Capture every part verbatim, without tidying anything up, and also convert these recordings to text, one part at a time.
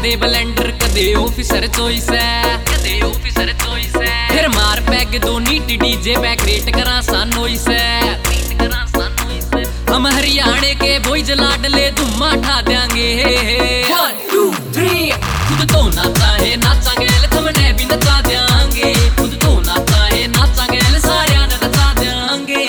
दे blender कदे officer choice है, कदे ऑफिसर चॉइस है। फिर मार पैग दो नीट डीजे बैक रेट करा सानोइस है, रेट करा सानोइस है। हम हरियाणे के बॉयज लाडले धुम्मा ठा देंगे। वन टू थ्री खुद तो नाचा है नाचा गैल थमने भी नचा देंगे, खुद तो नाचा है नाचा गैल सारे ने नचा देंगे।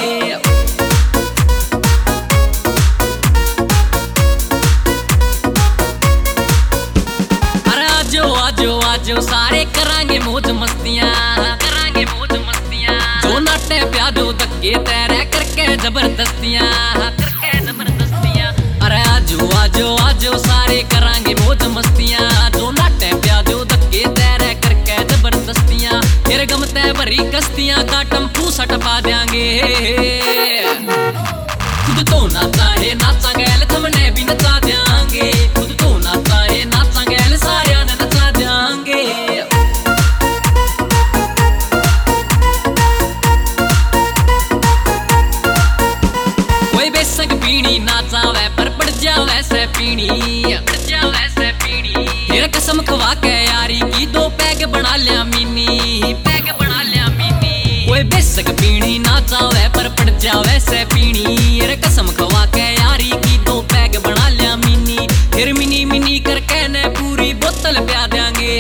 आजो आजो आजो सारे करांगे मौज मस्तियां, करांगे मौज मस्तियां। जो नाटे प्या दो धक्के तेरे करके जबरदस्तियां, करके जबरदस्तियां। अरे आजो आजो आजो सारे करांगे मौज मस्तियां। जो नाटे प्या दो धक्के तेरे करके जबरदस्तियां। फिर गमते भरी कस्तियां का टम्पू सटपा देंगे। खुद तो नाचा है नाचा गैल थमने भी नचा देंगे, खुद तो नाचा है नाचा गैल सारे नचा देंगे। कोई बेशक पीनी नाचावे पर पड़ जावे से पीनी, पड़ जावे से पीनी। फिर कसम खवा के यारी की दो पैग बना लिया मिनी, पैग बना लिया मिनी। कोई बेशक पीनी नाचावे पर पड़ जावे से पीनी। फिर कसम खवा के यारी की दो पैग बना लिया मिनी। फिर मिनी मिनी करके ने पूरी बोतल प्या देंगे।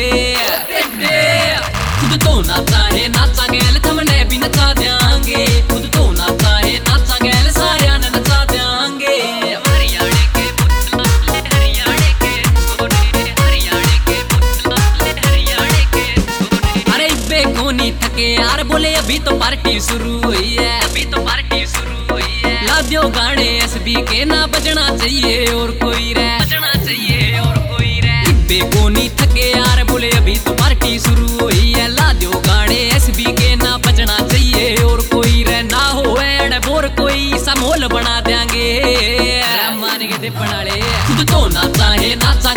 खुद तो नाचा है नाचा गैल थमने भी नचा देंगे, खुद तो नाचा है नाचा गैल सारे ने नचा देंगे। हरियाणे के पुतले हरियाणे के छोरे, हरियाणे के पुतले हरियाणे के छोरे। अरे बे कोनी थके यार बोले अभी तो पार्टी शुरू हुई है, अभी तो पार्टी शुरू हुई है। ला दियो गाने एसबी के ना बजना चाहिए और कोई रे, बजना चाहिए और कोई रे। बे कोनी थके यार बोले अभी तो पार्टी शुरू हुई है। ला दियो गाने एसबी के ना बजना चाहिए और कोई रे। ना हो एड बोर कोई सा मोल बना देंगे। मान के दे बनाले खुद तो नाचा है नाचा